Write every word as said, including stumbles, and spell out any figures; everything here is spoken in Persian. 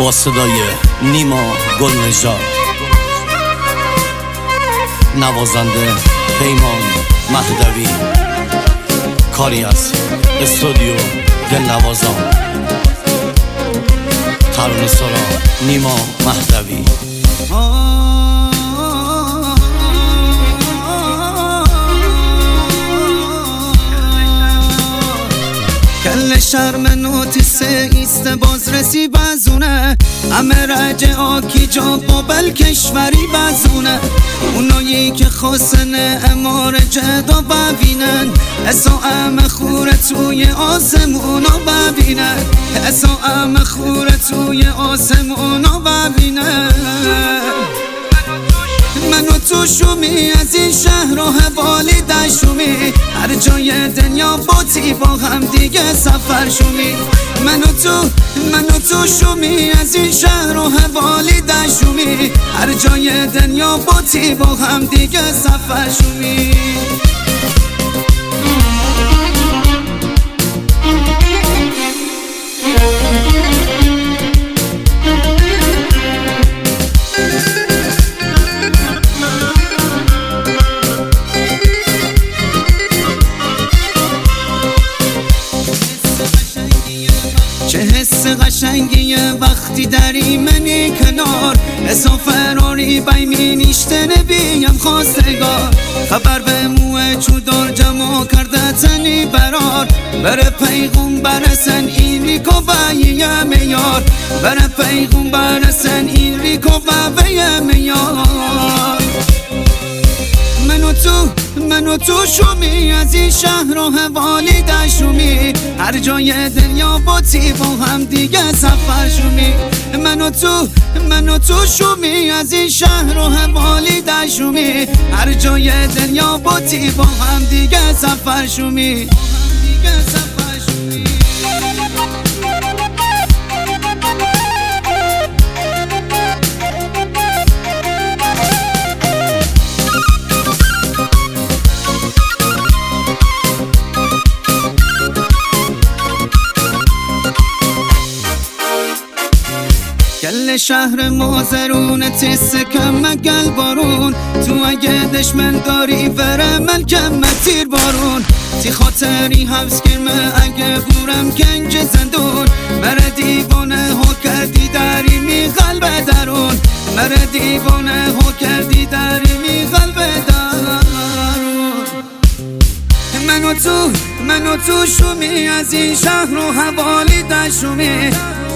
با صدای نیما گلنژاد، نوازنده پیمان مهدوی، کاری از استودیو دلنوازان، ترانه سرا نیما مهدوی. کل شرم نوتیسه ایست باز رسی بزونه، همه رجع آکی جا بابل کشوری بزونه، اونایی که خواستن امار جدا ببینن، اسا ام خوره توی آسمونا ببینن، اسا ام خوره توی آسمونا ببینن. من و تو شومی از این شهر و حوالی دشومی، هر جای دنیا باتی با هم دیگه سفر شومی. من و تو من و تو شومی از این شهر و حوالی دشومی، هر جای دنیا باتی با هم دیگه سفر شومی. چه حس قشنگیه وقتی داری منی کنار، اسا فراری بایمی نیشته نبیم خواستگار، خبر به موه چودار جمع کرده تنی برار، بره پیغم برسن این ریکو بایه میار، بره پیغم برسن این ریکو بایه میار. من و تو من و تو شومی از این شهر و حوالی دشومی، هر جای دنیا باتی با هم دیگه سفر شومی. من و تو من و تو شومی از این شهر و حوالی دشومی، هر جای دنیا باتی با هم دیگه سفر شومی. کل شهر مازرون تیس کم گل بارون، تو اگه دشمن داری وره من کم تیر بارون، تی خاطری حبس کرمه اگه بورم کنج زندون، مره دیوانه ها کردی داری می قلب درون، مره دیوانه ها کردی داری می قلب درون. من و تو من و تو شومی از این شهر و حوالی دشومی،